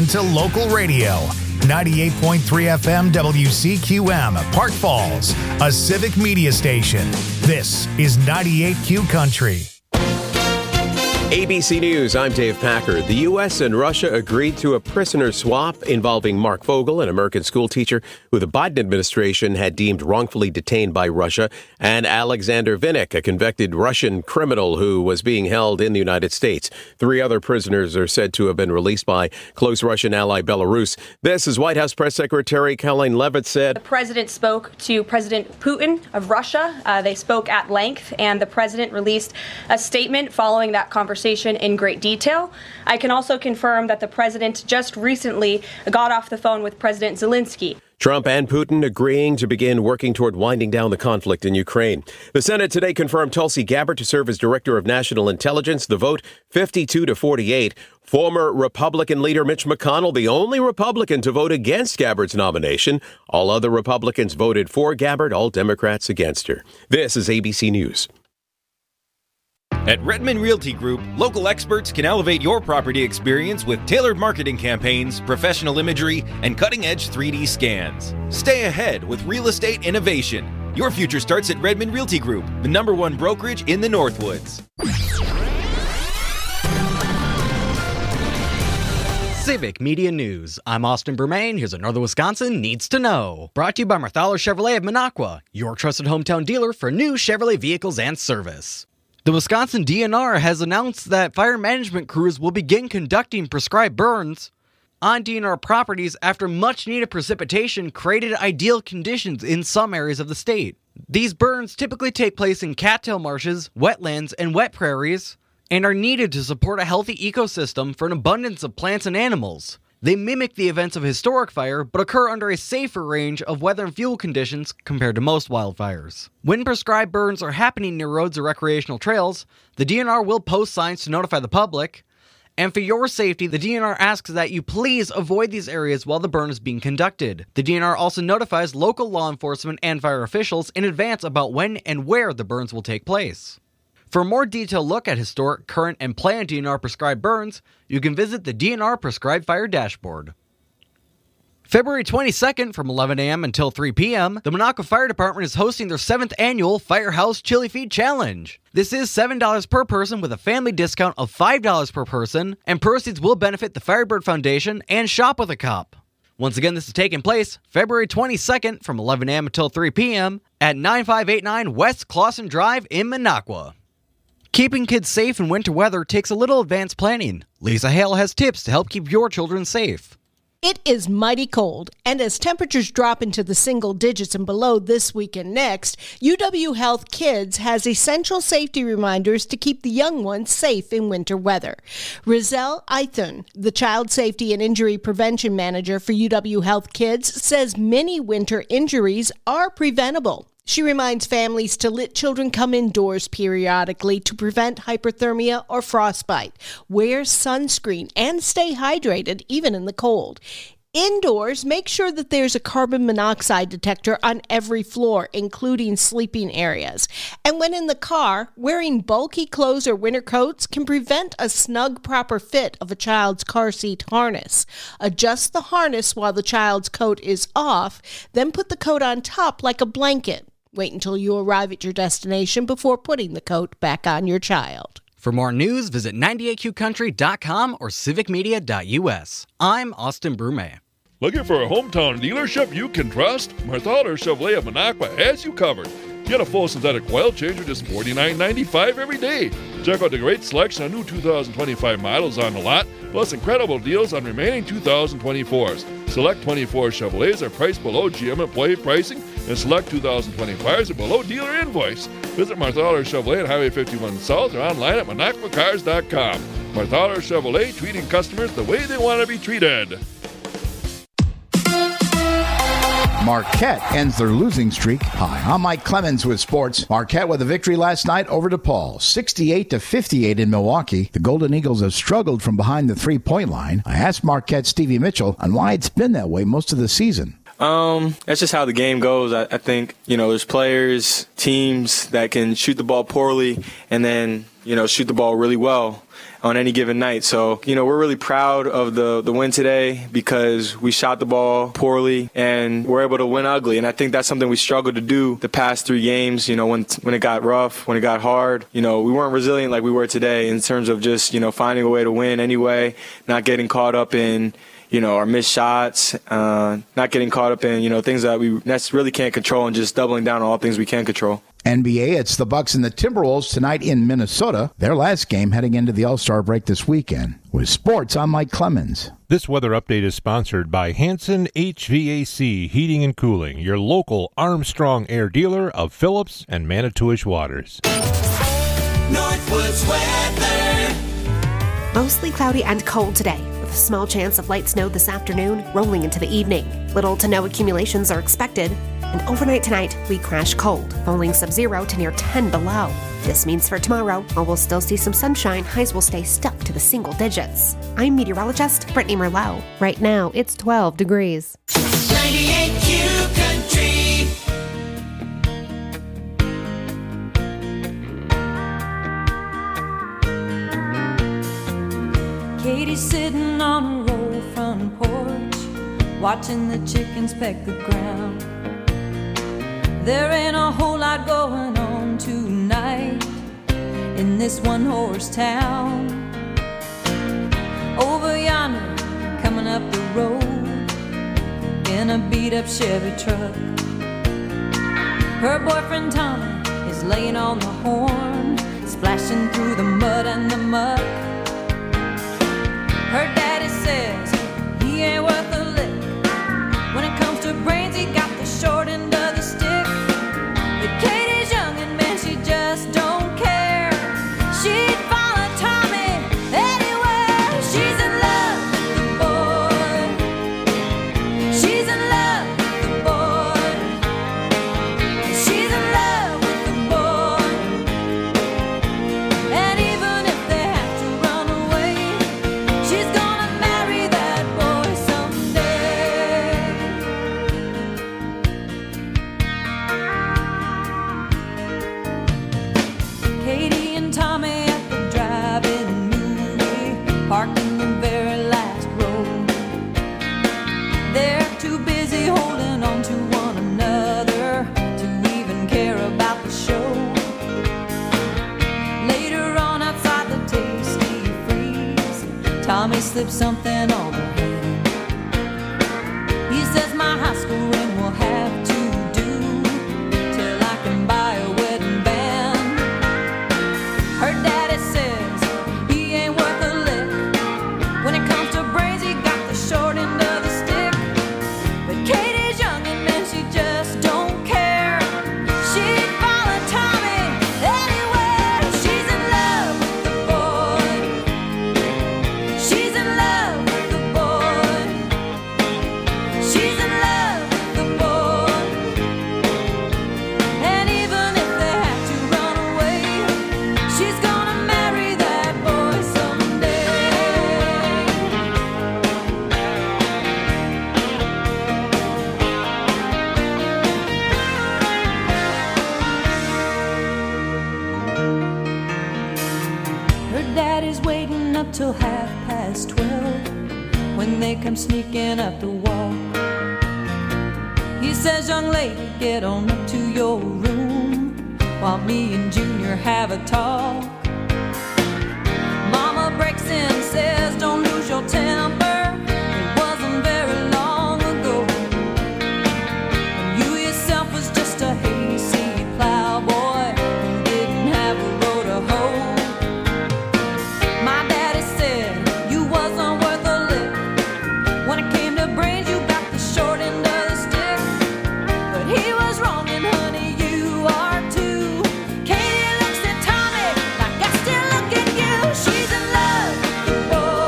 into local radio. 98.3 FM WCQM, Park Falls, a civic media station. This is 98Q Country. ABC News, I'm Dave Packer. The U.S. and Russia agreed to a prisoner swap involving Mark Vogel, an American schoolteacher who the Biden administration had deemed wrongfully detained by Russia, and Alexander Vinnik, a convicted Russian criminal who was being held in the United States. 3 other prisoners are said to have been released by close Russian ally Belarus. This is White House Press Secretary Karoline Leavitt said. The president spoke to President Putin of Russia. They spoke at length, and the president released a statement following that conversation in great detail. I can also confirm that the president just recently got off the phone with President Zelensky. Trump and Putin agreeing to begin working toward winding down the conflict in Ukraine. The Senate today confirmed Tulsi Gabbard to serve as Director of National Intelligence. The vote 52-48. Former Republican leader Mitch McConnell, the only Republican to vote against Gabbard's nomination. All other Republicans voted for Gabbard, all Democrats against her. This is ABC News. At Redmond Realty Group, local experts can elevate your property experience with tailored marketing campaigns, professional imagery, and cutting-edge 3D scans. Stay ahead with real estate innovation. Your future starts at Redmond Realty Group, the #1 brokerage in the Northwoods. Civic Media News. I'm Austin Bermain. Here's what Northern Wisconsin needs to know. Brought to you by Marthaler Chevrolet of Minocqua, your trusted hometown dealer for new Chevrolet vehicles and service. The Wisconsin DNR has announced that fire management crews will begin conducting prescribed burns on DNR properties after much-needed precipitation created ideal conditions in some areas of the state. These burns typically take place in cattail marshes, wetlands, and wet prairies, and are needed to support a healthy ecosystem for an abundance of plants and animals. They mimic the events of historic fire, but occur under a safer range of weather and fuel conditions compared to most wildfires. When prescribed burns are happening near roads or recreational trails, the DNR will post signs to notify the public. And for your safety, the DNR asks that you please avoid these areas while the burn is being conducted. The DNR also notifies local law enforcement and fire officials in advance about when and where the burns will take place. For a more detailed look at historic, current, and planned DNR prescribed burns, you can visit the DNR Prescribed Fire Dashboard. February 22nd from 11 a.m. until 3 p.m., the Minocqua Fire Department is hosting their 7th annual Firehouse Chili Feed Challenge. This is $7 per person with a family discount of $5 per person, and proceeds will benefit the Firebird Foundation and Shop with a Cop. Once again, this is taking place February 22nd from 11 a.m. until 3 p.m. at 9589 West Clawson Drive in Minocqua. Keeping kids safe in winter weather takes a little advanced planning. Lisa Hale has tips to help keep your children safe. It is mighty cold, and as temperatures drop into the single digits and below this week and next, UW Health Kids has essential safety reminders to keep the young ones safe in winter weather. Rizelle Eithun, the Child Safety and Injury Prevention Manager for UW Health Kids, says many winter injuries are preventable. She reminds families to let children come indoors periodically to prevent hyperthermia or frostbite. Wear sunscreen and stay hydrated even in the cold. Indoors, make sure that there's a carbon monoxide detector on every floor, including sleeping areas. And when in the car, wearing bulky clothes or winter coats can prevent a snug, proper fit of a child's car seat harness. Adjust the harness while the child's coat is off, then put the coat on top like a blanket. Wait until you arrive at your destination before putting the coat back on your child. For more news, visit 98qcountry.com or civicmedia.us. I'm Austin Brume. Looking for a hometown dealership you can trust? Marthaler Chevrolet of Minocqua has you covered. Get a full synthetic oil change for just $49.95 every day. Check out the great selection of new 2025 models on the lot, plus incredible deals on remaining 2024s. Select 24 Chevrolets are priced below GM employee pricing, and select 2025s are below dealer invoice. Visit Marthaler Chevrolet at Highway 51 South or online at MinocquaCars.com. Marthaler Chevrolet, treating customers the way they want to be treated. Marquette ends their losing streak. Hi, I'm Mike Clemens with sports. Marquette with a victory last night over DePaul, 68-58 in Milwaukee. The Golden Eagles have struggled from behind the three-point line. I asked Marquette's Stevie Mitchell on why it's been that way most of the season. That's just how the game goes. I think, there's players, teams that can shoot the ball poorly and then, shoot the ball really well. on any given night. So, we're really proud of the win today because we shot the ball poorly and we're able to win ugly. And I think that's something we struggled to do the past 3 games, when it got rough, when it got hard. We weren't resilient like we were today in terms of just, finding a way to win anyway, not getting caught up in our missed shots, not getting caught up in, things that we really can't control and just doubling down on all things we can control. NBA, it's the Bucks and the Timberwolves tonight in Minnesota. Their last game heading into the All-Star break this weekend. With sports, I'm Mike Clemens. This weather update is sponsored by Hanson HVAC Heating and Cooling, your local Armstrong Air dealer of Phillips and Manitowish Waters. Northwoods weather. Mostly cloudy and cold today, with a small chance of light snow this afternoon rolling into the evening. Little to no accumulations are expected. And overnight tonight, we crash cold, falling sub-zero to near 10 below. This means for tomorrow, while we'll still see some sunshine, highs will stay stuck to the single digits. I'm meteorologist Brittany Merlot. Right now, it's 12 degrees. 98 Q Country. Katie's sitting on a roll front porch, watching the chickens peck the ground. There ain't a whole lot going on tonight in this one-horse town. Over yonder, coming up the road in a beat-up Chevy truck, her boyfriend Tommy is laying on the horn, splashing through the mud and the muck. Her daddy says he ain't worth a lick. When it comes to brains, he got the short end of the stick. But Katie's young and man, she just don't care. She'd follow Tommy anywhere. She's in love with the boy. She's in love with the boy. She's in love with the boy. And even if they have to run away, she's gonna marry that boy someday. Katie and Tommy at the drive-in movie, parked in the very last row. They're too busy holding on to one another to even care about the show. Later on outside the Tasty Freeze, Tommy slipped something on her hand. He says my high school ring will have to do till I can buy a wedding band. Her daddy says he ain't worth a lick. When it comes to brains, he got the short end of the stick. But Katie's young and man, she just don't care. She'd follow Tommy anywhere. She's in love with the boy. She's in love with the boy. She's in love with the boy. And even if they have to run away, she's gonna marry that boy someday. Her daddy's waiting up till 12:30 when they come sneaking up the walk. He says, young lady, get on up to your room while me and Junior have a talk. Mama breaks in and says, don't lose your temper. It wasn't very long ago. And you yourself was just a hayseed plowboy who didn't have a row to hoe. My daddy said you wasn't worth a lick. When it came to brains, you got the short end of the stick. But he was wrong, and honey, you are too. Katie looks at Tommy like I still look at you. She's in love with the boy.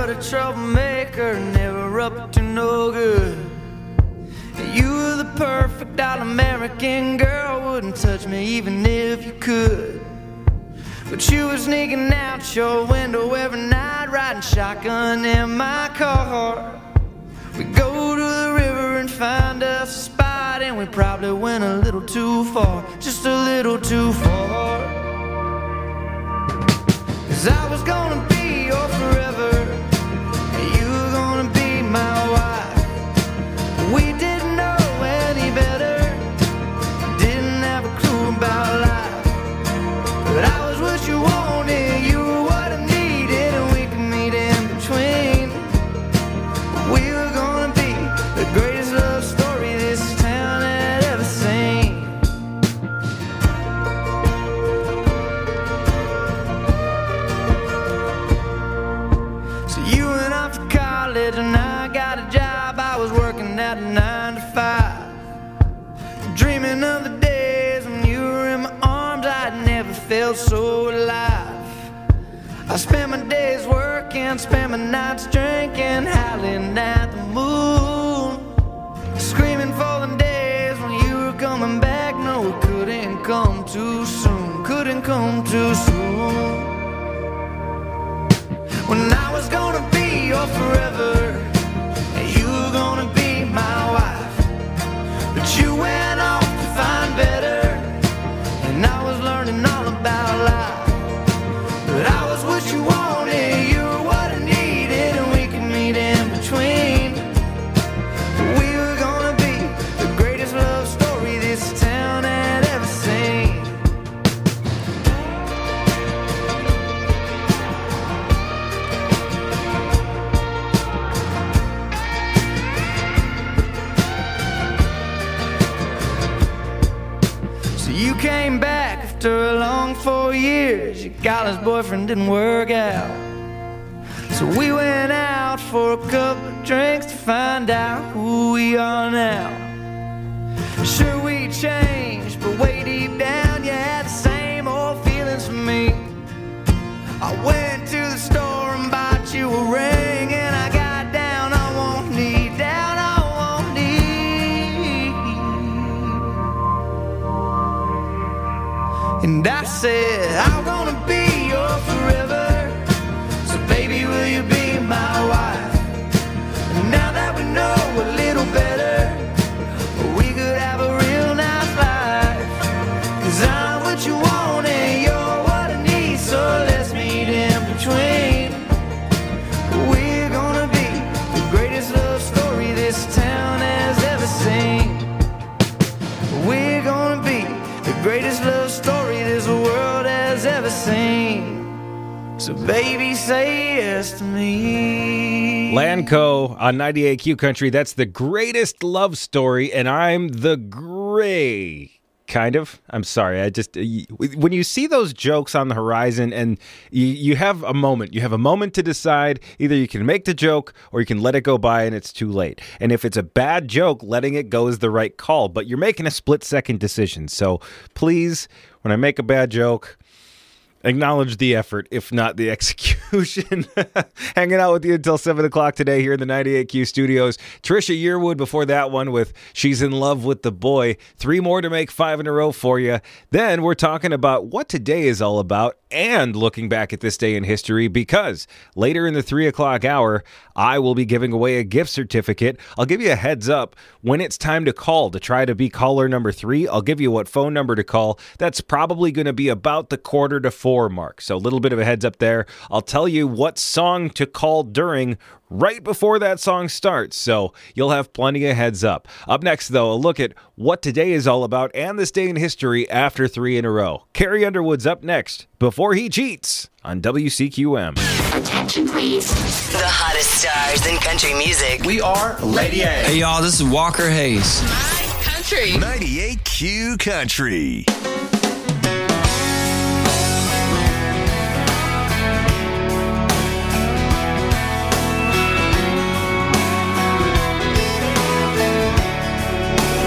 but a troublemaker, never up to no good. You were the perfect all-American girl, wouldn't touch me even if you could. But you were sneaking out your window every night, riding shotgun in my car. We go to the river and find us a spot, and we probably went a little too far, just a little too far. 'Cause I was gonna be your forever, and you were gonna be my wife. We didn't know any better, didn't have a clue about life. But I was what you wanted, you were what I needed, and we could meet in between. We were gonna be the greatest love story this town had ever seen. So you went off to college and I got a job. I was working at a 9 to 5, dreaming of the days when you were in my arms. I'd never felt so alive. I spent my days working, spent my nights drinking, howling at the moon, screaming for the days when you were coming back. No, it couldn't come too soon, couldn't come too soon. When I was gonna be your forever, and you were gonna be my wife. But you went off to find better, and I was learning all about life. But I was what you wanted, you were what I needed, and we could meet in between. We were gonna be the greatest love story this town had ever seen. So you came back after a long 4 years. Your college boyfriend didn't work out, so we went out for a couple of drinks to find out who we are now. Sure, we changed, but way deep down you had the same old feelings for me. I went to the store and bought you a ring, and I got down on one knee, down on one knee. And I said, I'm gonna be your forever, so baby, will you be my wife? And now that we know a little better, we could have a real nice life. 'Cause I'm what you want and you're what I need, so let's meet in between. We're gonna be the greatest love story this town has ever seen. We're gonna be the greatest love story this world has ever seen. So baby, say yes to me. Lanco on 98Q Country. That's the greatest love story, and I'm the gray. Kind of. I'm sorry. I just, when you see those jokes on the horizon and you have a moment to decide, either you can make the joke or you can let it go by and it's too late. And if it's a bad joke, letting it go is the right call, but you're making a split-second decision. So please, when I make a bad joke, acknowledge the effort, if not the execution. Hanging out with you until 7 o'clock today here in the 98Q studios. Trisha Yearwood before that one with She's in Love with the Boy. 3 more to make 5 in a row for you. Then we're talking about what today is all about and looking back at this day in history, because later in the 3 o'clock hour, I will be giving away a gift certificate. I'll give you a heads up when it's time to call to try to be caller number 3. I'll give you what phone number to call. That's probably going to be about the 3:45 mark. So a little bit of a heads up there. I'll tell you what song to call during right before that song starts, so you'll have plenty of heads up. Up next, though, a look at what today is all about and this day in history after 3 in a row. Carrie Underwood's up next, Before He Cheats, on WCQM. Attention, please. The hottest stars in country music. We are Lady A. Hey, y'all, this is Walker Hayes. My country. 98Q Country.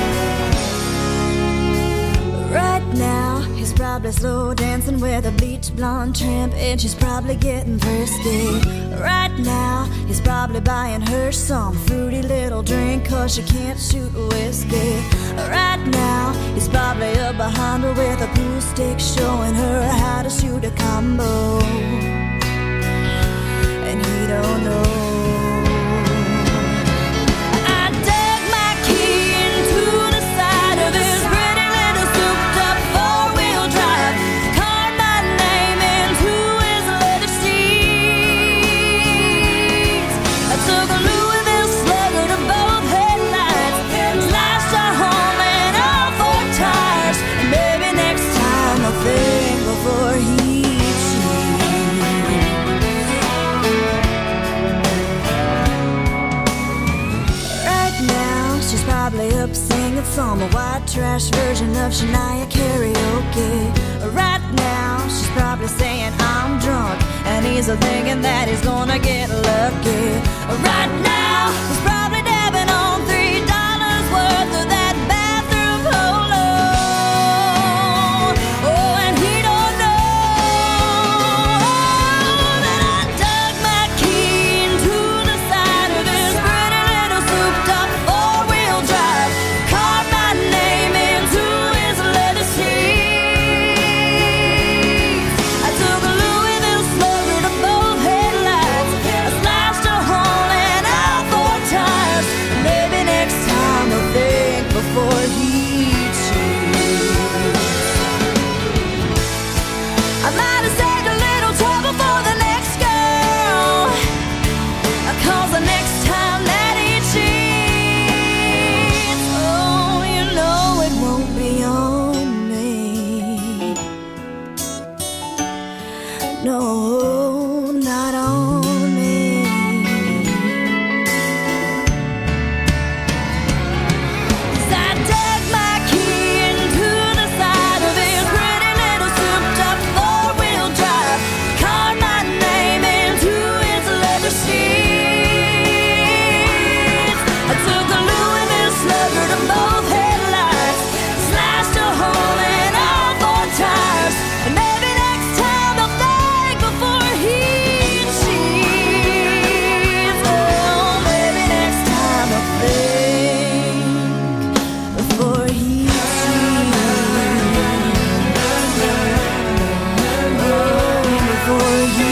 Right now, he's probably slow dancing with a bleach blonde tramp, and she's probably getting thirsty. Right now, he's probably buying her some fruity little drink, 'cause she can't shoot whiskey. Right now, he's probably up behind her with a pool stick, showing her how to shoot a combo. And he don't know. Some white trash version of Shania karaoke. Right now, she's probably saying I'm drunk, and he's thinking that he's gonna get lucky. Right now, he's probably dabbing on $3 worth of that bathroom polo. Oh, and he don't know that I dug my key into the side of this pretty little souped-up four-wheel drive. Name into his leather seats. I took a Louisville slugger to both headlights. I slashed a hole in all four tires. Maybe next time I'll think before he cheats. I might have saved a little trouble for the next girl, 'cause the next time that he cheats, oh, you know it won't be on me. No, not on me. 'Cause I dug my key into the side of his pretty little souped-up four-wheel drive. Carved my name into his leather seats. I took a Louisville slugger to both headlights, slashed a hole in all four tires. And maybe next time I'll think before he cheats. Oh, maybe next time I'll think before he cheats. Oh, before he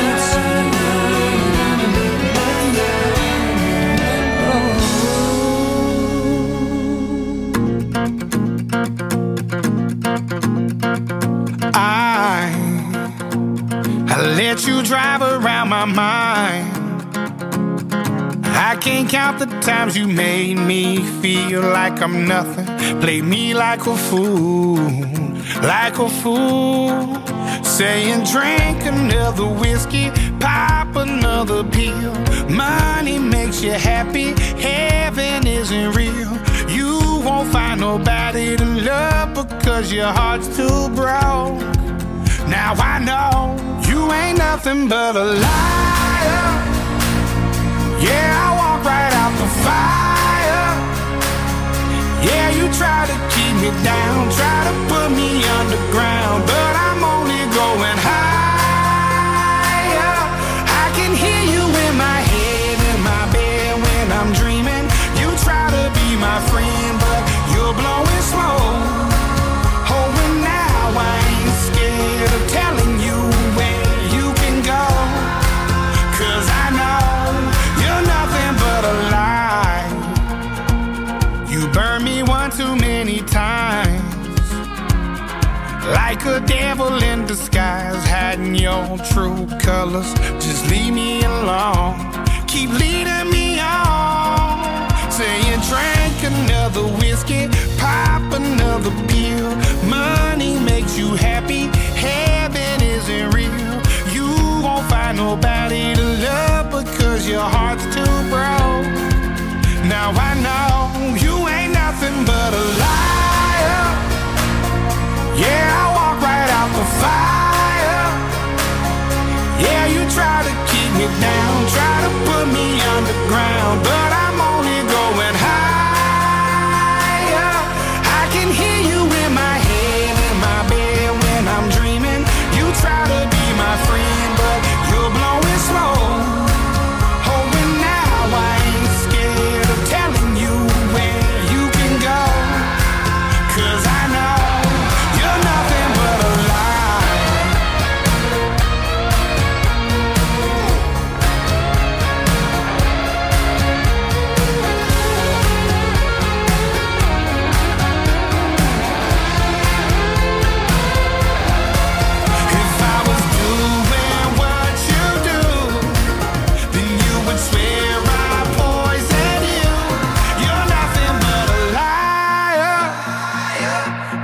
I let you drive around my mind. I can't count the times you made me feel like I'm nothing. Played me like a fool, like a fool. Saying drink another whiskey, pop another pill. Money makes you happy, heaven isn't real. You won't find nobody to love because your heart's too broke. Now I know you ain't nothing but a liar. Yeah, I walk right out the fire. Yeah, you try to keep me down, try to put me underground, but I'm only going higher. I can hear you in my head, in my bed when I'm dreaming. You try to be my friend, but you're blowing smoke. Oh, and now I ain't scared of telling you where you can go, 'cause I know you're nothing but a lie. You burned me one too many times, like a devil in disguise, hiding your true colors. Just leave me alone, keep leading me on. Saying drink another whiskey, pop another pill. Money makes you happy, heaven isn't real. You won't find nobody to love because your heart's too broke. Now I know you ain't nothing but a liar. Yeah, I walk right out the fire. Yeah, you try to keep me down, try to put me underground, but I'm only going higher. I can hear you in my head, in my bed when I'm dreaming. You try to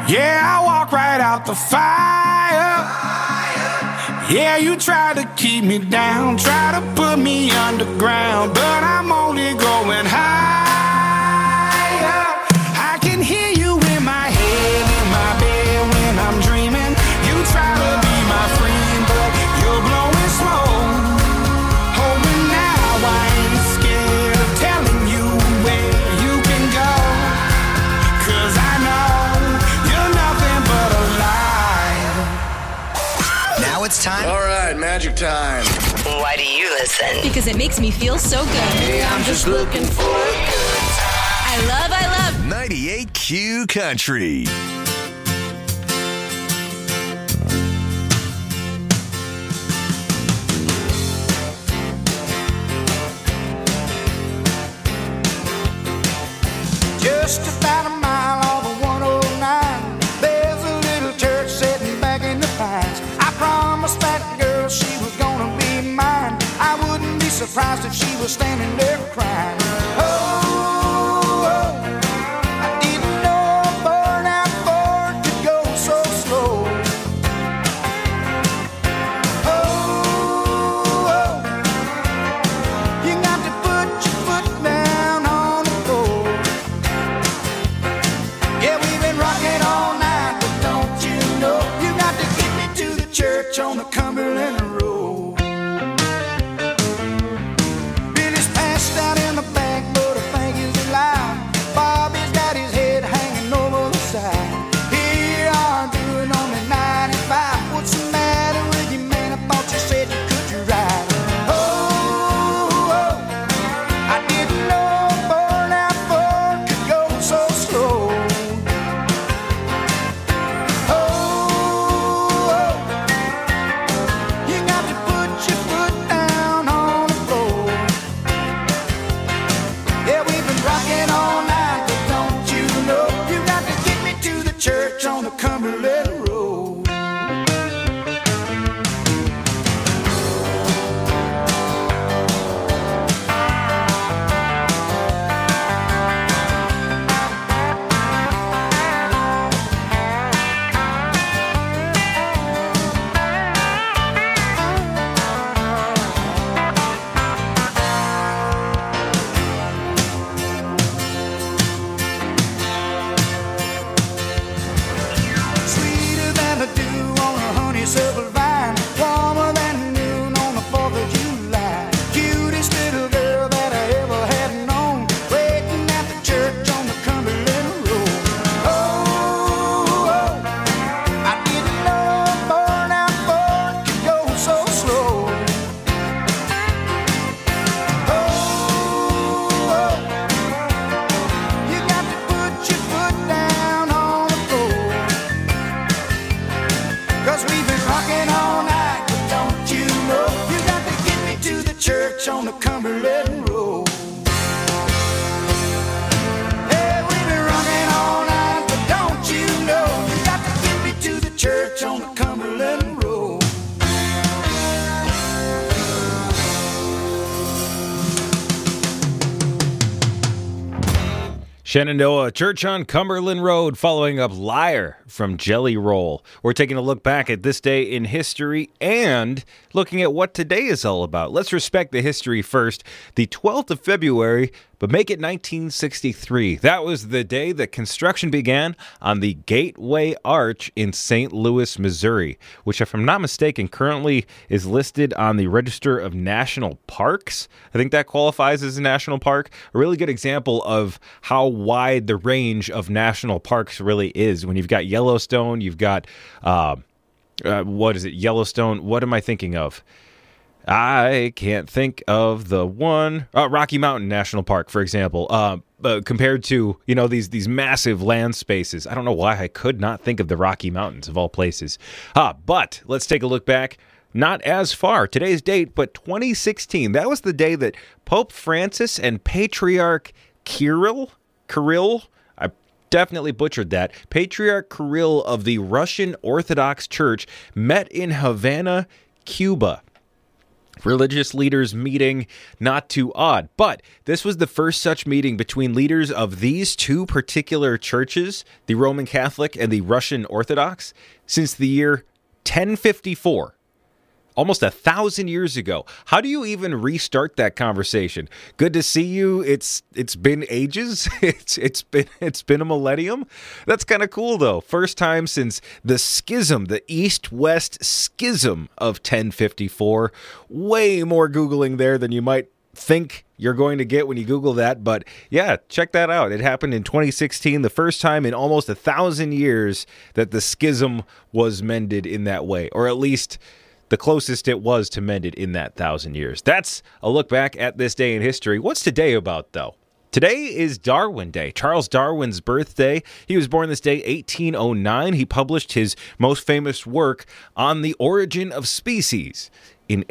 Yeah, I walk right out the fire. Yeah, you try to keep me down, try to put me underground, but I'm only going higher. I can hear you in my head, in my bed when I'm dreaming. You try to be my friend, but you're blowing smoke. Oh, and now I ain't scared of telling you where you can go, 'cause I know you're nothing but a lie. Now it's time. All right, magic time. Why do you listen? Because it makes me feel so good. Hey, I'm just looking for a good time. I love 98Q Country. Just about a mile off of 109, there's a little church sitting back in the pines. I promised that girl she was gonna be mine. I wouldn't be surprised if she was standing there crying. Oh, I didn't know a burnout Ford could go so slow. Oh, you got to put your foot down on the floor. Yeah, we've been rocking all night, but don't you know you got to get me to the church on the Cumberland Road. Billy's passed out in the back, but I think he's alive. Bobby's got his head hanging over the side. Here you are doing only 95. What's the matter with you, man? I thought you said you could ride. Oh, I didn't know a burnout Ford could go so slow. You got to put your foot down on the floor. Yeah, we've been rocking all night, but don't you know you got to get me to the church on the Cumberland Road. Sweeter than the dew on a honeysuckle vine, warmer than noon on the 4th of July. Cutest little girl that I ever had known, waiting at the church on the Cumberland Road. Oh, I didn't know a burnout Ford could go so slow. Oh, you got to put your foot down on the floor. 'Cause we've been rocking all night, but don't you know you got to get me to the church on the Cumberland Road. Hey, we've been rocking all night, but don't you know you got to get me to the church on the Cumberland Road. Shenandoah Church on Cumberland Road, following up Liar from Jelly Roll. We're taking a look back at this day in history and looking at what today is all about. Let's respect the history first. The 12th of February, but make it 1963. That was the day that construction began on the Gateway Arch in St. Louis, Missouri, which, if I'm not mistaken, currently is listed on the Register of National Parks. I think that qualifies as a national park. A really good example of how wide the range of national parks really is. When you've got Yellowstone, you've got, what is it, Yellowstone? What am I thinking of? I can't think of the one. Rocky Mountain National Park, for example. Compared to, these massive land spaces. I don't know why I could not think of the Rocky Mountains of all places. But let's take a look back. Not as far, today's date, but 2016. That was the day that Pope Francis and Patriarch Kirill, I definitely butchered that, Patriarch Kirill of the Russian Orthodox Church met in Havana, Cuba. Religious leaders meeting, not too odd. But this was the first such meeting between leaders of these two particular churches, the Roman Catholic and the Russian Orthodox, since the year 1054. Almost 1,000 years ago. How do you even restart that conversation? Good to see you. It's been ages. It's been a millennium. That's kind of cool though. First time since the schism, the East-West schism of 1054. Way more Googling there than you might think you're going to get when you Google that. But yeah, check that out. It happened in 2016, the first time in almost 1,000 years that the schism was mended in that way, or at least the closest it was to mended in that 1,000 years. That's a look back at this day in history. What's today about, though? Today is Darwin Day, Charles Darwin's birthday. He was born this day, 1809. He published his most famous work on the origin of species in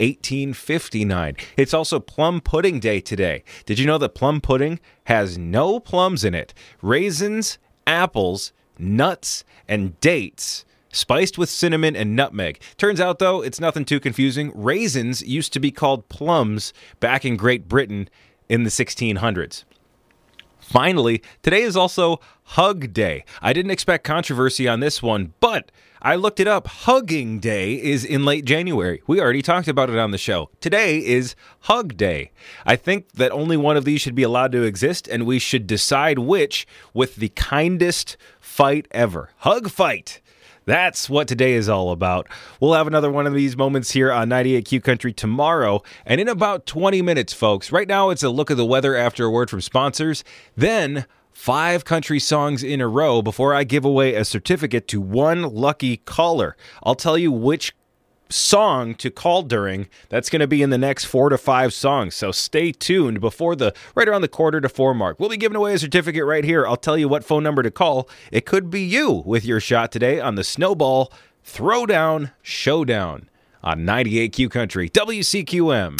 1859. It's also Plum Pudding Day today. Did you know that plum pudding has no plums in it? Raisins, apples, nuts, and dates, spiced with cinnamon and nutmeg. Turns out, though, it's nothing too confusing. Raisins used to be called plums back in Great Britain in the 1600s. Finally, today is also Hug Day. I didn't expect controversy on this one, but I looked it up. Hugging Day is in late January. We already talked about it on the show. Today is Hug Day. I think that only one of these should be allowed to exist, and we should decide which with the kindest fight ever. Hug fight. That's what today is all about. We'll have another one of these moments here on 98Q Country tomorrow, and in about 20 minutes, folks. Right now, it's a look at the weather after a word from sponsors. Then 5 country songs in a row before I give away a certificate to one lucky caller. I'll tell you which song to call during. That's going to be in the next 4 to 5 songs, so stay tuned before right around the 3:45 mark. We'll be giving away a certificate right here. I'll tell you what phone number to call. It could be you with your shot today on the Snowball Throwdown Showdown on 98Q Country, WCQM.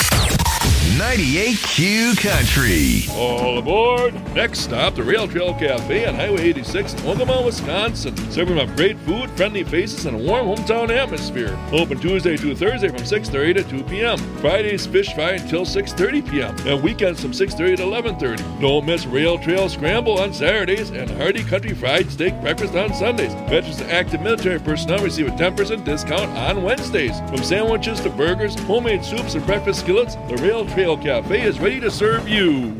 98Q Country. All aboard! Next stop, the Rail Trail Cafe on Highway 86 in Ogama, Wisconsin. Serving up great food, friendly faces, and a warm hometown atmosphere. Open Tuesday to Thursday from 6:30 to 2 p.m. Fridays fish fry until 6:30 p.m. And weekends from 6:30 to 11:30. Don't miss Rail Trail Scramble on Saturdays and Hearty Country Fried Steak Breakfast on Sundays. Veterans and active military personnel receive a 10% discount on Wednesdays. From sandwiches to burgers, homemade soups, and breakfast skillets, the Rail Trail Cafe is ready to serve you.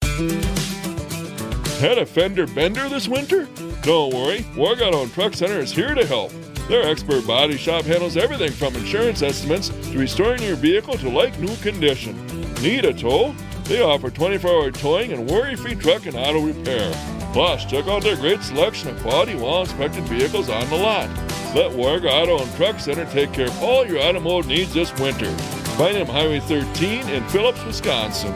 Had a fender bender this winter? Don't worry, Warg Auto and Truck Center is here to help. Their expert body shop handles everything from insurance estimates to restoring your vehicle to like-new condition. Need a tow? They offer 24-hour towing and worry-free truck and auto repair. Plus, check out their great selection of quality, well-inspected vehicles on the lot. Let Warg Auto and Truck Center take care of all your automotive needs this winter. Find them Highway 13 in Phillips, Wisconsin.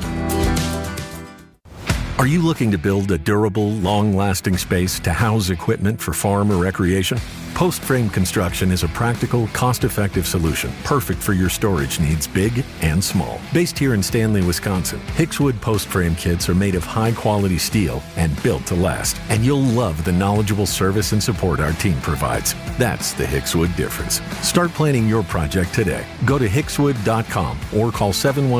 Are you looking to build a durable, long-lasting space to house equipment for farm or recreation? Post Frame Construction is a practical, cost-effective solution, perfect for your storage needs, big and small. Based here in Stanley, Wisconsin, Hickswood Post Frame kits are made of high-quality steel and built to last. And you'll love the knowledgeable service and support our team provides. That's the Hickswood difference. Start planning your project today. Go to hickswood.com or call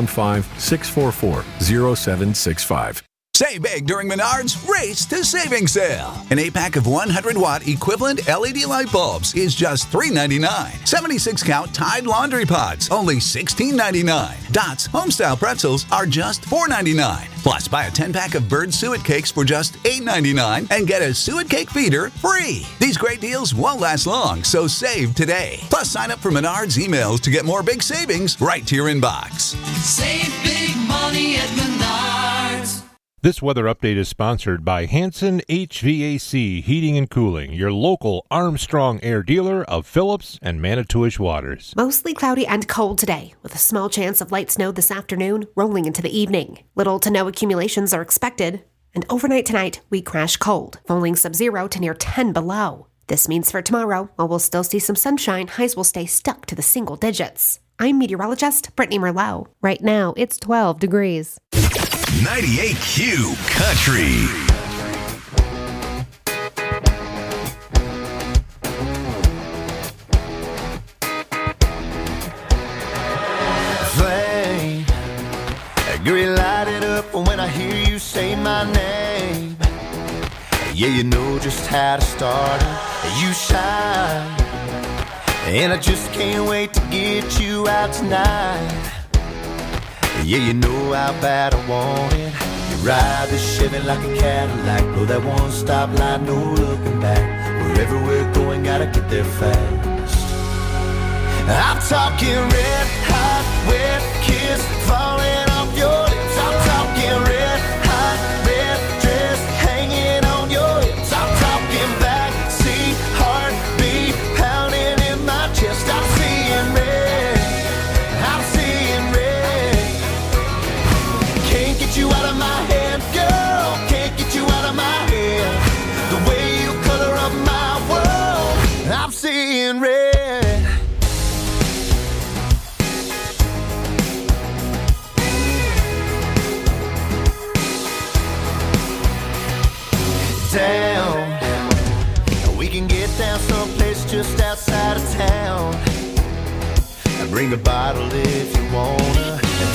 715-644-0765. Save big during Menards Race to Savings Sale. An 8-pack of 100-watt equivalent LED light bulbs is just $3.99. 76-count Tide laundry pods, only $16.99. Dots Homestyle pretzels are just $4.99. Plus, buy a 10-pack of Bird suet cakes for just $8.99 and get a suet cake feeder free. These great deals won't last long, so save today. Plus, sign up for Menards emails to get more big savings right to your inbox. Save big money at Menards. This weather update is sponsored by Hanson HVAC Heating and Cooling, your local Armstrong Air dealer of Phillips and Manitowish Waters. Mostly cloudy and cold today, with a small chance of light snow this afternoon, rolling into the evening. Little to no accumulations are expected. And overnight tonight, we crash cold, falling sub-zero to near 10 below. This means for tomorrow, while we'll still see some sunshine, highs will stay stuck to the single digits. I'm meteorologist Brittany Merlot. Right now, it's 12 degrees. 98Q Country. hear you say my name. Yeah, you know just how to start it. You shine, and I just can't wait to get you out tonight. Yeah, you know how bad I want it. You ride the Chevy like a Cadillac, blow that one-stop light, no looking back. Wherever we're going, gotta get there fast. I'm talking red hot, wet kiss falling off your lips. I'm talking red hot, red dress hanging on your hips. I'm talking backseat heartbeat pounding in my chest. I'm seeing red, I'm seeing red. Can't get you out of my head, girl. Can't get you out of my head. The way you color up my world, I'm seeing red. Down, we can get down someplace just outside of town. Bring a bottle if you wanna. And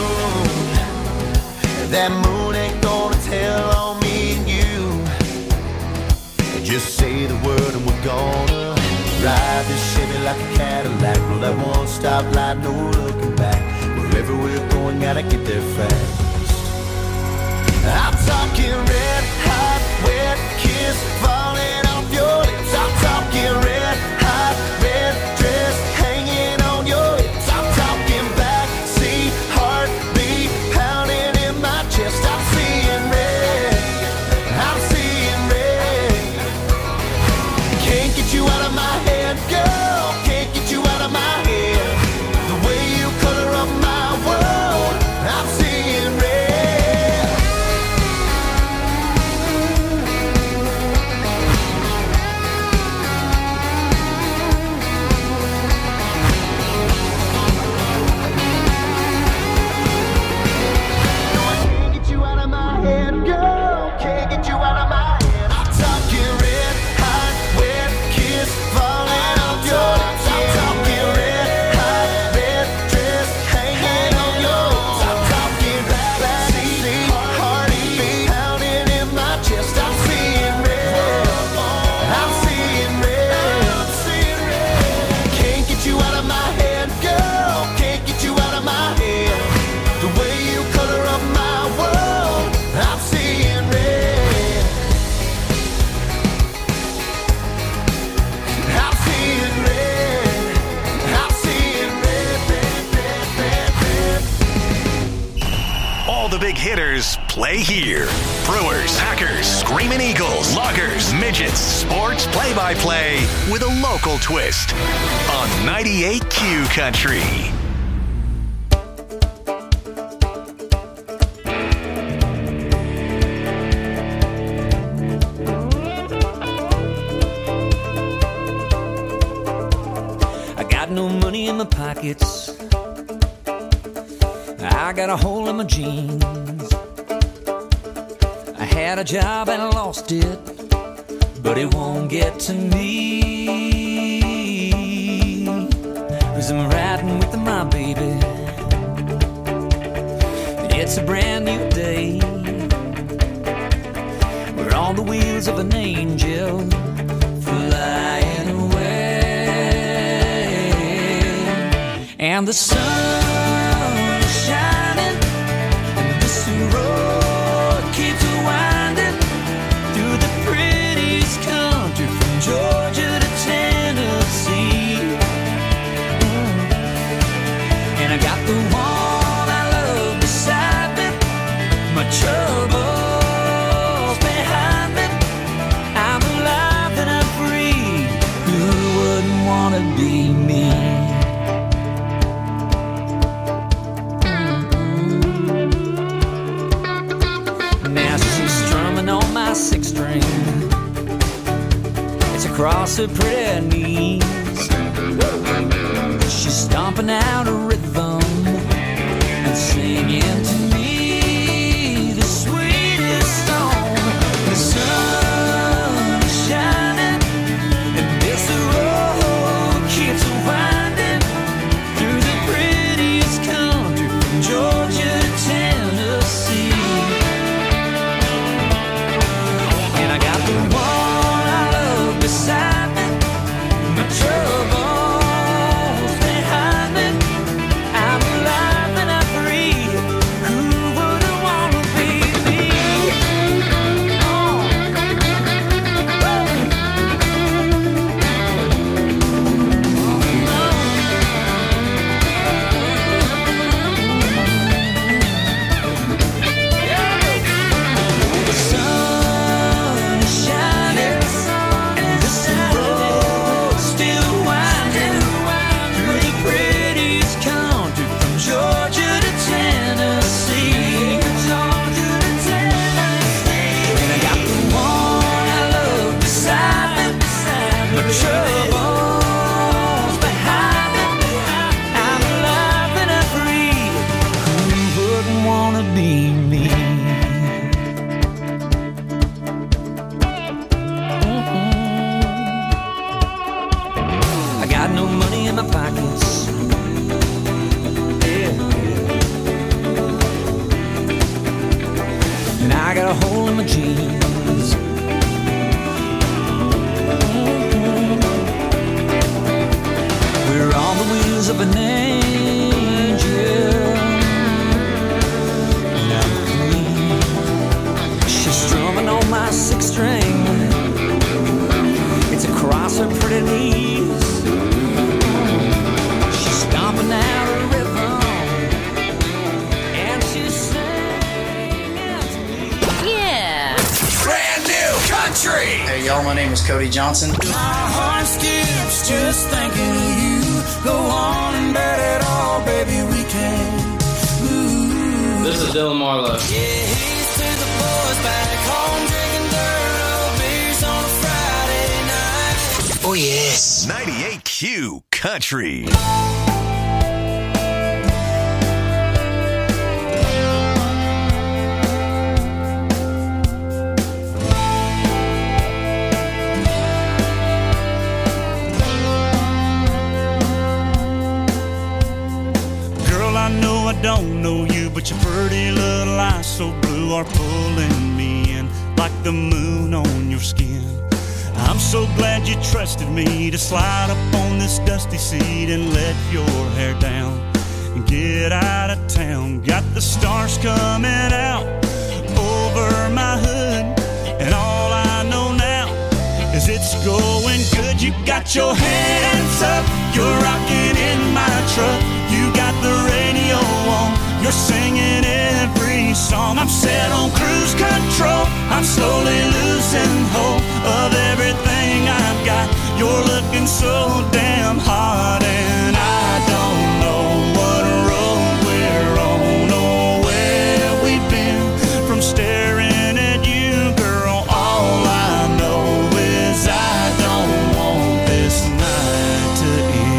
that moon ain't gonna tell on me and you. Just say the word and we're gonna ride this Chevy like a Cadillac. Roll that one-stop light, no looking back. Wherever we're going, gotta get there fast. I'm talking red hot, wet kiss falling off your lips. I'm talking red hot, red dress hanging on your hips. I'm talking backseat heartbeat pounding in my chest. I'm seeing red, I'm seeing red. Can't get you out of my head, girl. Can't get you out of my head. The way you color up my world, I'm seeing red. Hitters play here. Brewers, Packers, Screaming Eagles, Loggers, Midgets, sports play-by-play with a local twist on 98Q Country. I got no money in my pockets. I got a hole in my jeans. I had a job and I lost it, but it won't get to me, 'cause I'm riding with my baby. It's a brand new day. We're on the wheels of an angel flying away, and the sun shining, and this road keeps winding through the prettiest country from Georgia to Tennessee. And I got the one I love beside me, my troubles behind me. I'm alive and I'm free. Who wouldn't want to be me? On my sixth string, it's across her pretty knees. She's stomping out a rhythm and singing to me the sweetest song. The sun is shining and this road keeps winding through the prettiest country from Georgia to Tennessee. I got a hole in my jeans. We're on the wheels of an angel. Now clean. She's strumming on my sixth string. It's across her pretty knees. She's stomping out a rhythm, and she's singing to me. Yeah. Brand new country. Hey y'all, my name is Cody Johnson. My heart skips just thinking of you. Go on and bet it all, baby, we can. Ooh. This is Dylan Marlowe. Yeah, he's to the boys back home drinking dirt old beers on a Friday night. Oh, yes. 98Q Country. I don't know you, but your pretty little eyes so blue are pulling me in like the moon on your skin. I'm so glad you trusted me to slide up on this dusty seat and let your hair down and get out of town. Got the stars coming out over my hood, and all I know now is it's going good. You got your hands up, you're rocking in my truck. You got the radio on, you're singing every song. I'm set on cruise control, I'm slowly losing hope of everything I've got. You're looking so damn hot, and I don't know what road we're on or where we've been. From staring at you, girl, all I know is I don't want this night to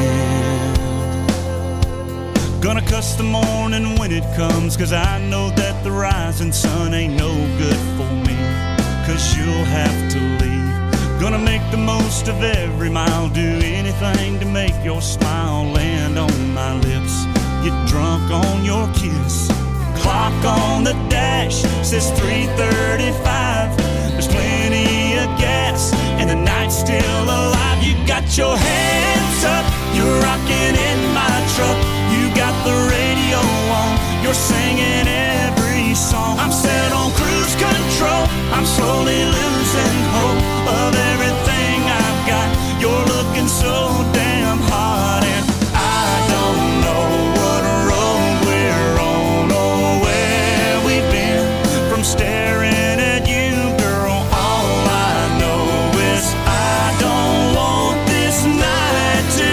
end. Gonna cuss the morning when it comes, 'cause I know that the rising sun ain't no good for me, 'cause you'll have to leave. Gonna make the most of every mile, do anything to make your smile land on my lips. Get drunk on your kiss. Clock on the dash says 3:35. There's plenty of gas and the night's still alive. You got your hands up, you're rocking in my truck. You got the radio on, you're singing every song. I'm set on cruise control, I'm slowly losing hope of everything I've got. You're looking so damn hot, and I don't know what road we're on or where we've been. From staring at you, girl, all I know is I don't want this night to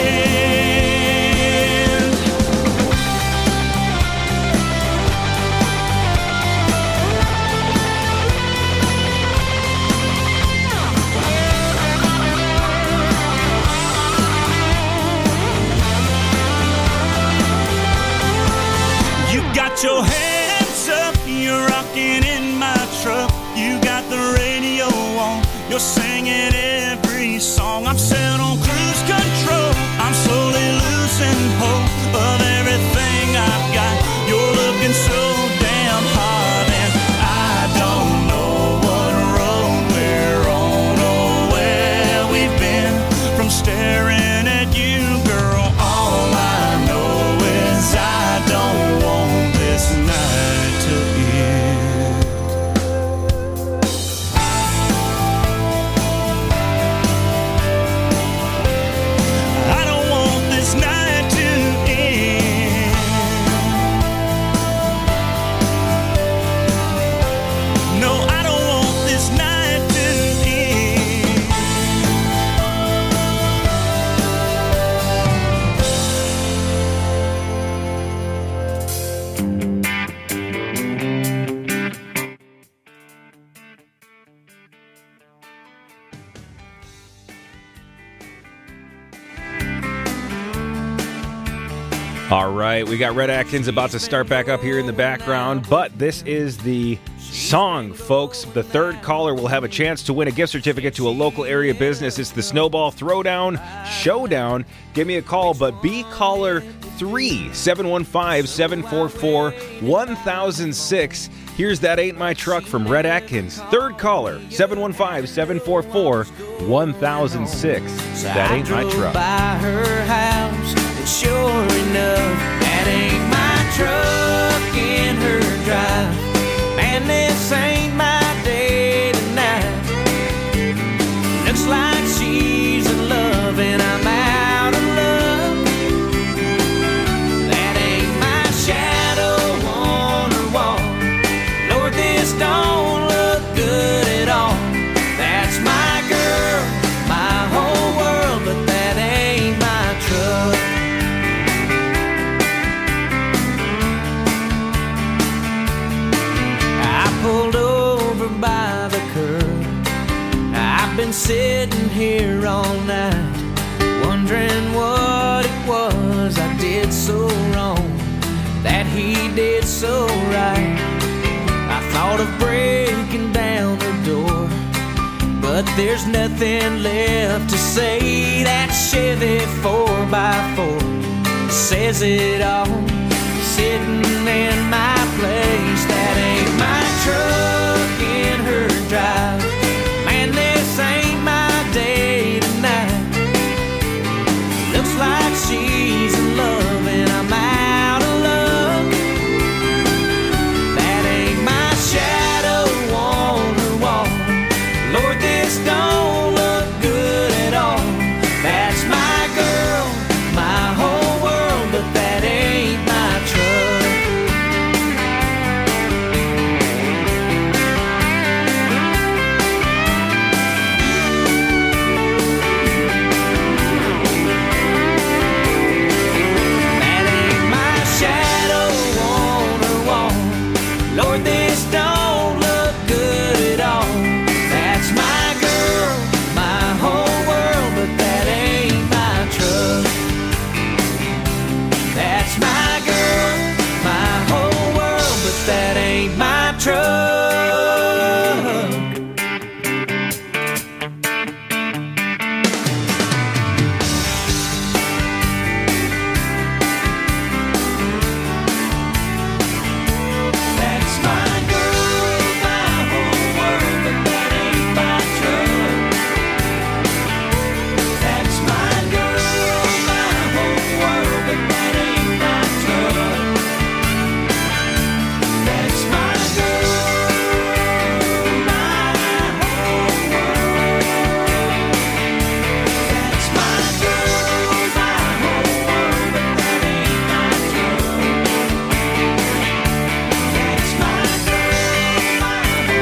end. You got your hands up, you're rocking in my truck. You got the radio on, you're singing every song. I'm set on cruise control, I'm slowly losing hope of everything I've got. You're looking so damn hot, and I don't know what road we're on or where we've been. From staring at you, girl, all I know is I don't want this night to end. I don't want this night to end. No, I don't want this night to end. All right, we got Red Atkins about to start back up here in the background, but this is the song, folks. The third caller will have a chance to win a gift certificate to a local area business. It's the Snowball Throwdown Showdown. Give me a call, but be caller 3, 715-744-1006. Here's That Ain't My Truck from Red Atkins. Third caller, 715-744-1006. That Ain't My Truck. By her house, and sure enough, that ain't my truck in her drive. Man, this ain't my day tonight. Looks like she's in love and I'm out of luck. That ain't my shadow on her wall. Lord, this don't look good at all. That's my girl, my whole world, but that ain't my truck. I pulled over by the curb. I've been sitting here all night, wondering what it was I did so wrong, that he did so right. I thought of breaking down the door, but there's nothing left to say. That Chevy 4x4 says it all, sitting in my place. That ain't my truck in her drive. Man, this ain't my day tonight. Looks like she's in love and I'm out of luck. That ain't my shadow on her wall. Lord, this don't look good at all. That's my girl, my whole world, but that ain't my truck. That ain't my shadow on her wall. Lord, this don't look good at all. That's my girl, my whole world, but that ain't my truck. That's my girl, my whole world, but that ain't my truck. That's my girl, my whole world, but that ain't my truck. That's my girl, my whole world, but that ain't my truck. That's my girl, my whole world. That's my girl, my whole world, but that ain't my truck. That's my girl, my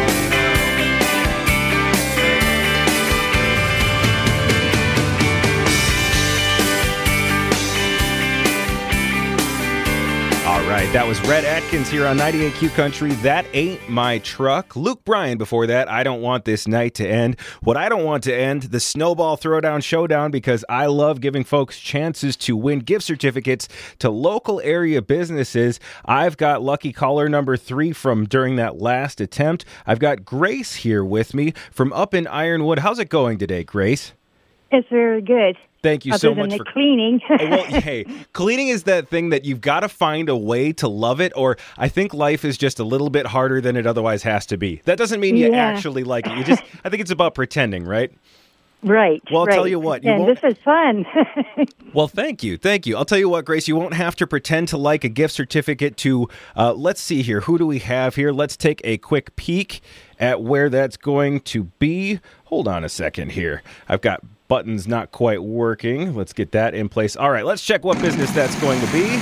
All right, that was Red Atkins here on 98Q Country. That Ain't My Truck. Luke Bryan before that, I Don't Want This Night to End. What I don't want to end, the Snowball Throwdown Showdown, because I love giving folks chances to win gift certificates to local area businesses. I've got lucky caller number 3 from during that last attempt. I've got Grace here with me from up in Ironwood. How's it going today, Grace? It's very good. Thank you Other so than much the for cleaning. Well, hey, cleaning is that thing that you've got to find a way to love it, or I think life is just a little bit harder than it otherwise has to be. That doesn't mean you actually like it. I think it's about pretending, right? Right. Well, I'll right. tell you what. This is fun. Well, thank you. I'll tell you what, Grace, you won't have to pretend to like a gift certificate to, let's see here. Who do we have here? Let's take a quick peek at where that's going to be. Hold on a second here. I've got buttons not quite working. Let's get that in place. All right, let's check what business that's going to be.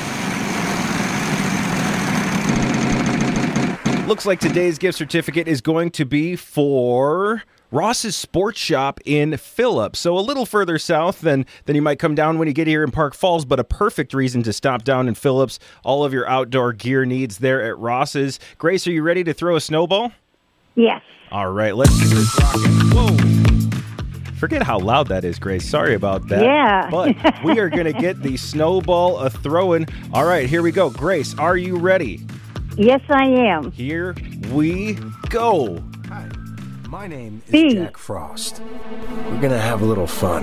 Looks like today's gift certificate is going to be for Ross's Sports Shop in Phillips. So a little further south than you might come down when you get here in Park Falls, but a perfect reason to stop down in Phillips. All of your outdoor gear needs there at Ross's. Grace, are you ready to throw a snowball? Yes. All right, let's get this rocking. Whoa. Forget how loud that is, Grace. Sorry about that. Yeah. But we are going to get the snowball a-throwing. All right, here we go. Grace, are you ready? Yes, I am. Here we go. Hi, my name is Jack Frost. We're going to have a little fun.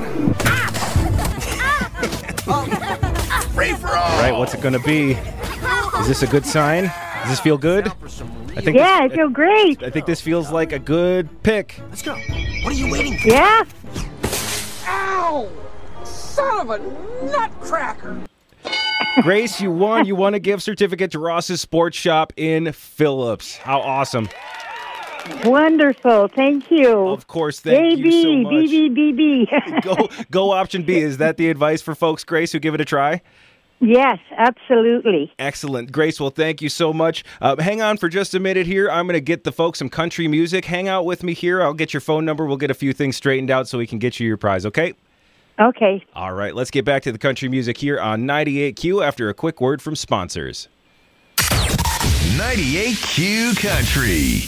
Free for all. All right, what's it going to be? Is this a good sign? Does this feel good? I feel great. I think this feels like a good pick. Let's go. What are you waiting for? Yeah. Ow! Son of a nutcracker! Grace, you won. You won a gift certificate to Ross's Sports Shop in Phillips. How awesome. Wonderful. Thank you. Of course. Thank you so much. BB. Go option B. Is that the advice for folks, Grace, who give it a try? Yes, absolutely. Excellent. Grace, well, thank you so much. Hang on for just a minute here. I'm going to get the folks some country music. Hang out with me here. I'll get your phone number. We'll get a few things straightened out so we can get you your prize, okay? Okay. All right, let's get back to the country music here on 98Q after a quick word from sponsors. 98Q Country.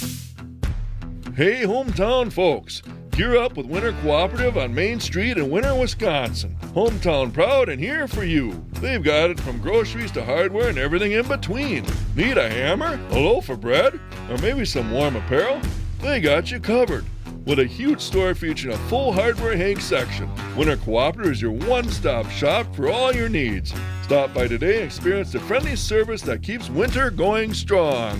Hey, hometown folks. Gear up with Winter Cooperative on Main Street in Winter, Wisconsin. Hometown proud and here for you. They've got it from groceries to hardware and everything in between. Need a hammer, a loaf of bread, or maybe some warm apparel? They got you covered. With a huge store featuring a full hardware Hank section, Winter Cooperative is your one-stop shop for all your needs. Stop by today and experience the friendly service that keeps winter going strong.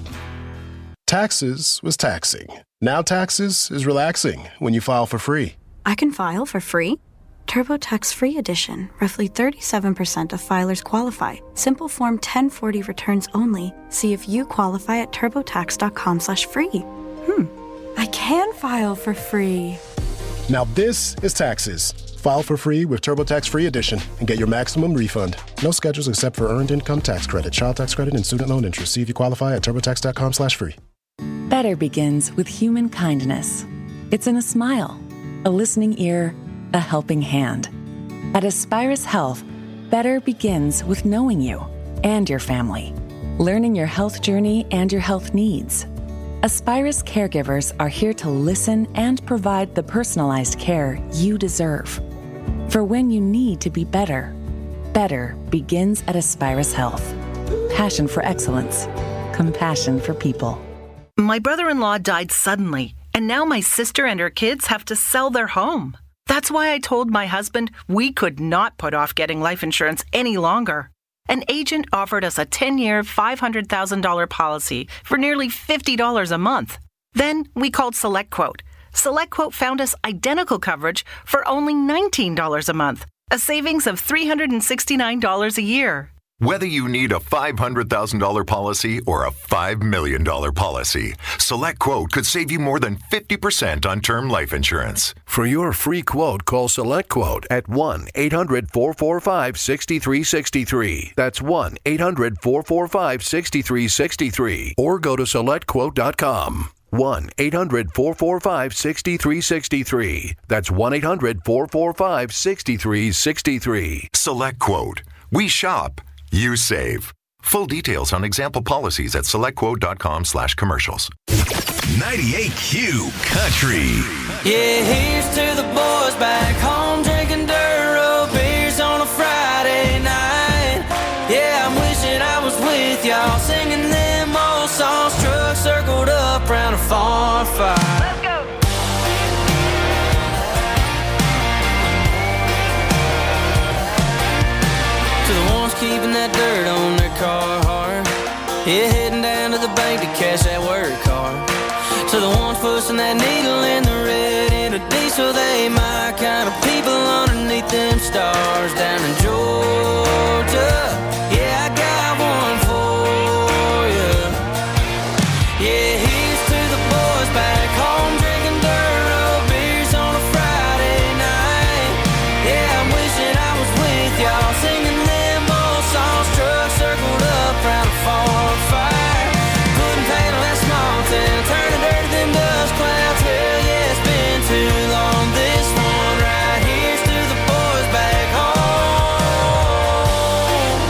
Taxes was taxing. Now taxes is relaxing when you file for free. I can file for free? TurboTax Free Edition. Roughly 37% of filers qualify. Simple Form 1040 returns only. See if you qualify at turbotax.com/free. I can file for free. Now this is taxes. File for free with TurboTax Free Edition and get your maximum refund. No schedules except for Earned Income Tax Credit, Child Tax Credit, and Student Loan Interest. See if you qualify at turbotax.com/free. Better begins with human kindness. It's in a smile, a listening ear, a helping hand. At Aspirus Health, better begins with knowing you and your family, learning your health journey and your health needs. Aspirus caregivers are here to listen and provide the personalized care you deserve. For when you need to be better, better begins at Aspirus Health. Passion for excellence, compassion for people. My brother-in-law died suddenly, and now my sister and her kids have to sell their home. That's why I told my husband we could not put off getting life insurance any longer. An agent offered us a 10-year, $500,000 policy for nearly $50 a month. Then we called SelectQuote. SelectQuote found us identical coverage for only $19 a month, a savings of $369 a year. Whether you need a $500,000 policy or a $5 million policy, SelectQuote could save you more than 50% on term life insurance. For your free quote, call SelectQuote at 1-800-445-6363. That's 1-800-445-6363. Or go to SelectQuote.com. 1-800-445-6363. That's 1-800-445-6363. SelectQuote. We shop. You save. Full details on example policies at selectquote.com/commercials. 98Q Country. Yeah, here's to the boys back home drinking dirt road beers on a Friday night. Yeah, I'm wishing I was with y'all singing them old songs. Truck circled up round a farm fire. Let's go. To the ones keeping that dirt on their car hard. Yeah, heading down to the bank to cash that work card. To the ones pushing that needle in the red in a diesel, they my kind of people underneath them stars down in Georgia. Yeah, I got one for you. Yeah, here's to the boys back home drinking dirt road beers on a Friday night. Yeah, I'm wishing I was with y'all singing them old songs. Truck circled up round a farm fire. Couldn't handle that small town, turning dirt to them dust clouds. Hell yeah, it's been too long. This one right here's to the boys back home.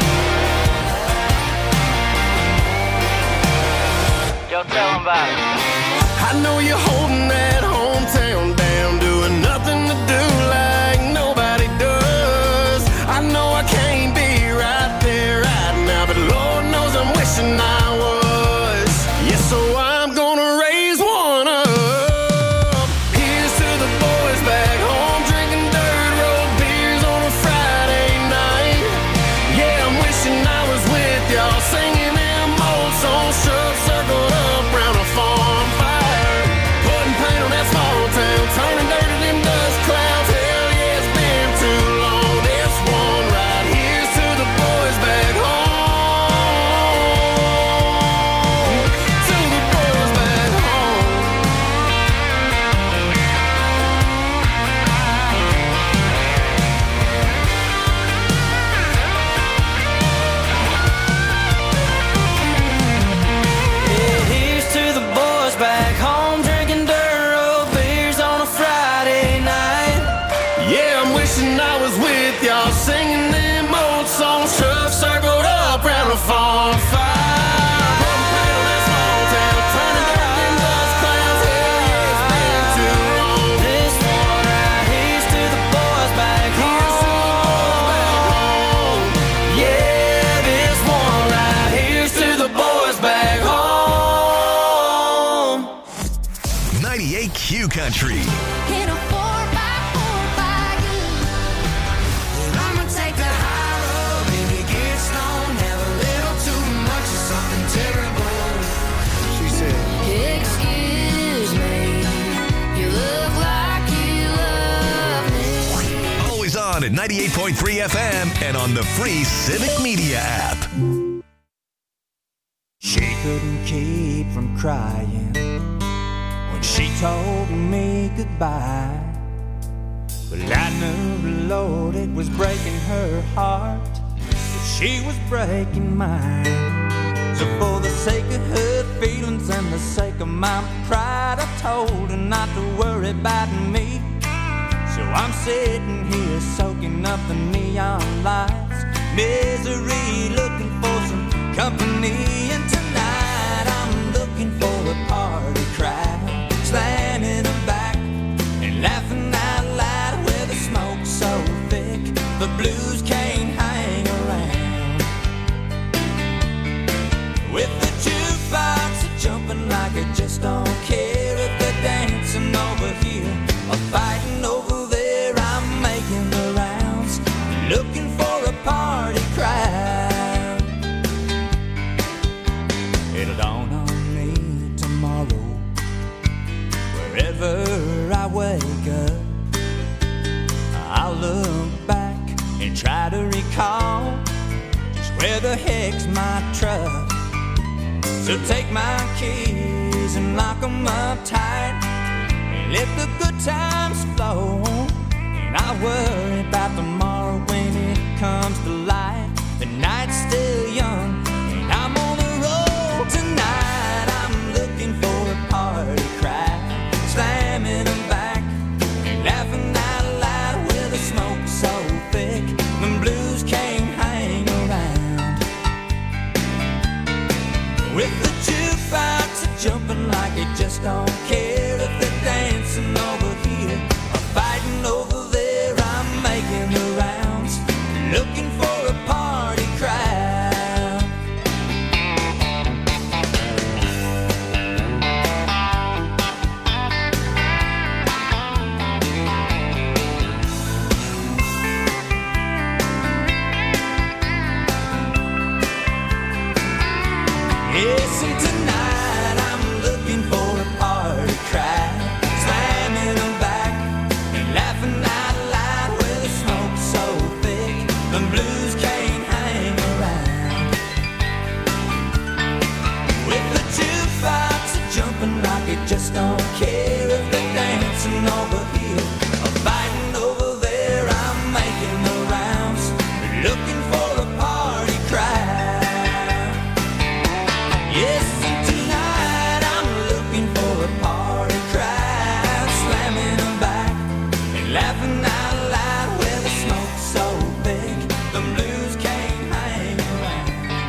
Yo, tell them about it. I know you're holding that hometown down, doing nothing to do like nobody does. I know I can't be right there right now, but Lord knows I'm wishing I was. Yeah, so I'm gonna raise one up. Here's to the boys back home drinking dirt road beers on a Friday night. Yeah, I'm wishing I was with y'all singing them old songs, truck circled up 98 Q Country. In a 4x4 by you. And I'ma take the high road, maybe get stoned, have a little too much of something terrible. She said, excuse me, you look like you love me. Always on at 98.3 FM and on the free Civic Media app. She couldn't keep from crying when she told me goodbye. But I knew, Lord, it was breaking her heart, that she was breaking mine. So for the sake of her feelings and the sake of my pride, I told her not to worry about me. So I'm sitting here soaking up the neon lights, misery, looking for some company. And tonight I'm looking for a party crowd, slamming them back and laughing out loud, where the smoke's so thick the blues can't hang around. With the jukebox jumping like it just don't care, if they're dancing over here or fighting over there, I'm making the rounds, looking for a party crowd. It'll dawn on me tomorrow, wherever I wake up, I'll look back and try to recall just where the heck's my truck. So take my keys and lock them up tight, and let the good times flow. And I worry about tomorrow when it comes to light. The night's still young and I'm on the road tonight. I'm looking for a party crowd, slamming them back and laughing out loud, where the smoke's so thick the blues can't hang around. With the jukebox jumping like it just don't care, if they're dancing over here or fighting over there, I'm making the rounds, looking for a party crowd. Yes, and tonight I'm looking for a party crowd, slamming them back and laughing out loud, where the smoke's so thick the blues can't hang around. With the jukebox jumping like it just don't care, if they're dancing over here or fighting over there, I'm making the rounds, looking for a party crowd. Yes, and tonight I'm looking for a party crowd, slamming them back and laughing out loud, where the smoke's so big the blues can't hang around.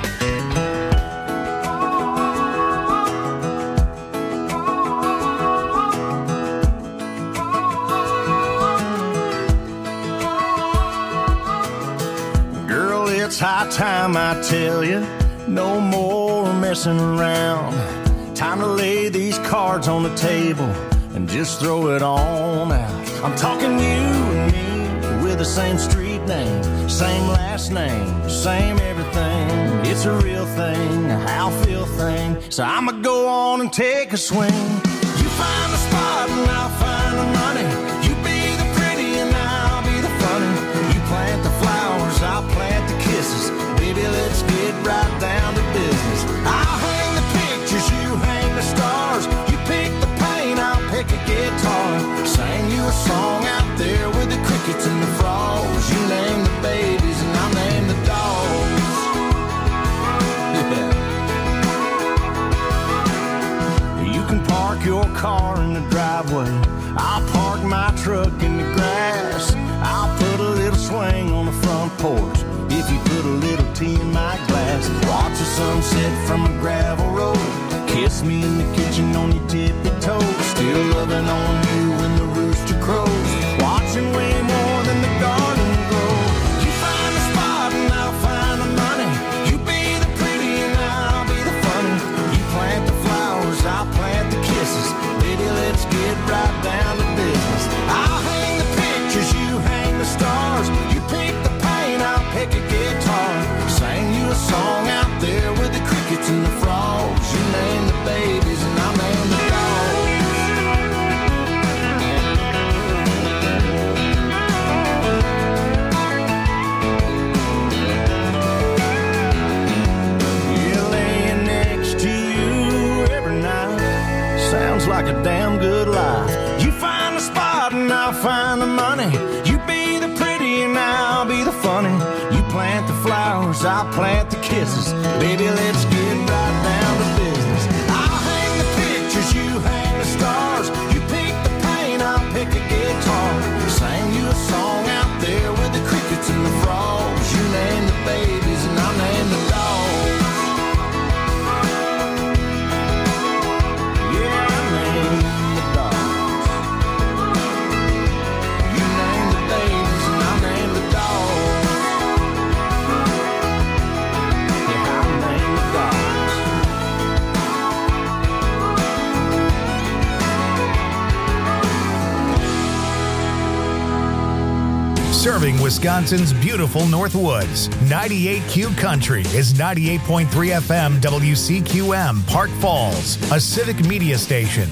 Girl, it's high time I tell you, no more messing around. Time to lay these cards on the table and just throw it on out. I'm talking you and me with the same street name, same last name, same everything. It's a real thing, a how feel thing. So I'ma go on and take a swing. You find the spot and I'll find the money. You be the pretty and I'll be the funny. You plant the flowers, I'll plant the kisses. Baby, let's get right down to business. I'll hang the pictures, you hang the stars. You pick the paint, I'll pick a guitar. Sing you a song out there with the crickets and the frogs. You name the babies and I'll name the dogs. Yeah. You can park your car in the driveway, I'll park my truck in the grass. I'll put a little swing on the front porch if you put a little tea in my glass. Watch the sunset from a gravel road. Kiss me in the kitchen on your tippy toes. Still loving on you when the rooster crows. Watching way more than the garden grow. You find the spot and I'll find the money. You be the pretty and I'll be the funny. You plant the flowers, I'll plant the kisses. Baby, let's get sounds like a damn good life. You find the spot and I'll find the money. You be the pretty and I'll be the funny. You plant the flowers, I'll plant the kisses. Baby, let's get right down to business. I'll hang the pictures, you hang the stars. You pick the paint, I'll pick a guitar. Sing you a song out there with the crickets and the frogs. You name the babies and I'll name the dogs. Yeah, I name the dogs. You name the babies and I'll name the dogs. Yeah, I'll name the dogs. Serving Wisconsin's beautiful North Woods, 98Q Country is 98.3 FM WCQM, Park Falls, a civic media station.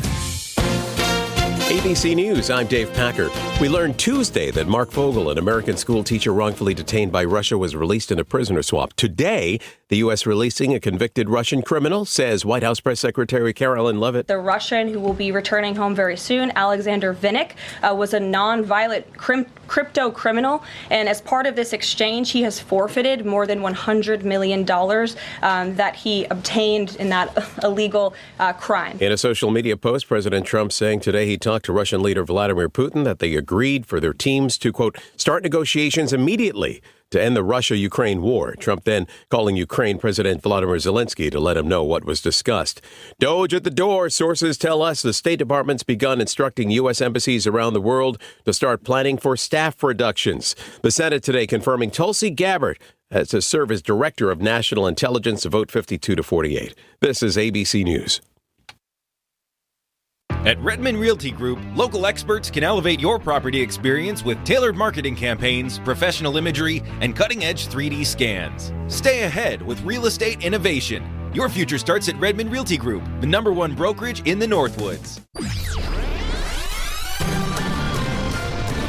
ABC News, I'm Dave Packer. We learned Tuesday that Mark Vogel, an American school teacher wrongfully detained by Russia, was released in a prisoner swap. Today, the U.S. releasing a convicted Russian criminal, says White House Press Secretary Carolyn Levitt. The Russian who will be returning home very soon, Alexander Vinnik, was a nonviolent crypto criminal. And as part of this exchange, he has forfeited more than $100 million that he obtained in that illegal crime. In a social media post, President Trump saying today he talked to Russian leader Vladimir Putin that they agreed for their teams to, quote, start negotiations immediately to end the Russia-Ukraine war. Trump then calling Ukraine President Volodymyr Zelensky to let him know what was discussed. Doge at the door. Sources tell us the State Department's begun instructing U.S. embassies around the world to start planning for staff reductions. The Senate today confirming Tulsi Gabbard to serve as Director of National Intelligence, a vote 52-48. This is ABC News. At Redmond Realty Group, local experts can elevate your property experience with tailored marketing campaigns, professional imagery, and cutting-edge 3D scans. Stay ahead with real estate innovation. Your future starts at Redmond Realty Group, the #1 brokerage in the Northwoods.